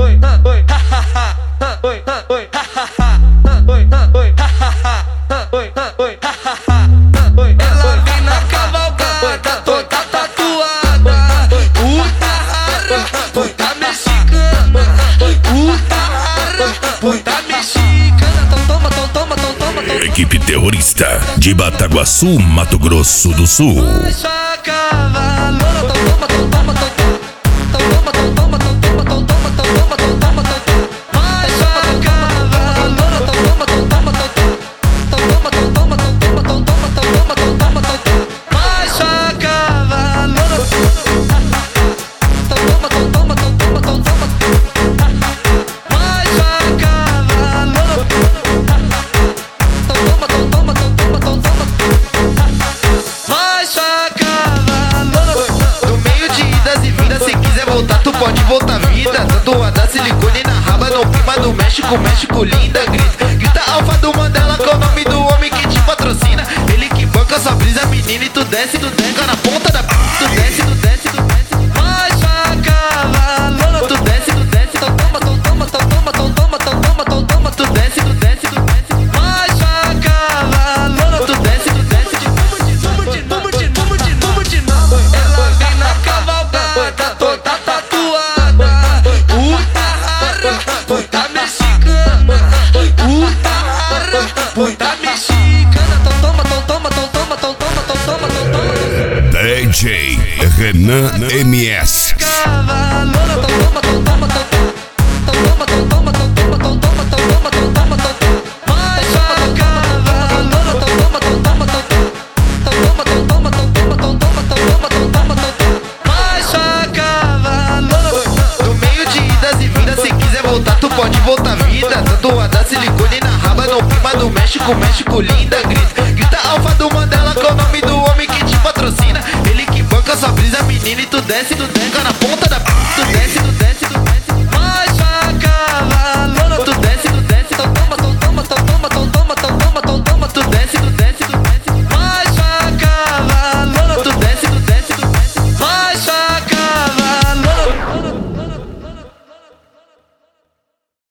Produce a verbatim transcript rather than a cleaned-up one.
Ela vem na cavalgada, toda tatuada, puta rara, puta mexicana, puta rara, puta mexicana. Então toma, então toma, então toma, então toma. Equipe terrorista de Bataguaçu, Mato Grosso do Sul. Baixa cavalo, então toma, então toma, então toma. Então toma, então toma, então toma, então toma, então toma, então toma, então toma. Baixa cavalo, então toma, então toma, então toma. Então toma, então toma, então toma, então toma, então toma, então toma, então toma. Baixa cavalo, então toma, então toma, então toma, então toma. Baixa cavalo, então toma, então toma, então toma, então toma. Baixa cavalo. No meio de idas e vindas, se quiser voltar, tu pode voltar vida. Tatuada, silicone na raba, no clima do México, México linda. Grita, grita alfa do Mandela, que é o nome do homem que te patrocina. Ele que banca sua brisa, menina, e tu desce, tu desce na ponta da p, tu desce, tu desce, tu desce. Baixa cavalo, Tu desce, tu desce, então toma, então toma, então toma, então toma, então toma, então toma. tu desce, tu desce, tu desce. Baixa cavalo, Tu desce, tu desce. vamos de novo, de novo, de novo, de novo. Ela vem na cavalgada, toda tatuada, puta rara, puta mexicana, puta rara, puta mexicana. Então toma, então toma, então toma, então toma, então toma, então toma. D J Renan M S. Cavalo, então toma, então toma, então toma. Então toma, então toma, então toma, então toma, então toma, então toma, então toma. Baixa cavalo, então toma, então toma, então toma. Então toma, então toma, então toma, então toma, então toma, então toma, então toma. Baixa cavalo. No meio de idas e vindas, se quiser voltar, tu pode voltar vida. Tatuada, silicone na raba, no clima do México, México linda. Grita, grita alfa do Mandela, que é o nome do homem que te patrocina. Ele que banca sua brisa, menina, e tu desce, tu desce na ponta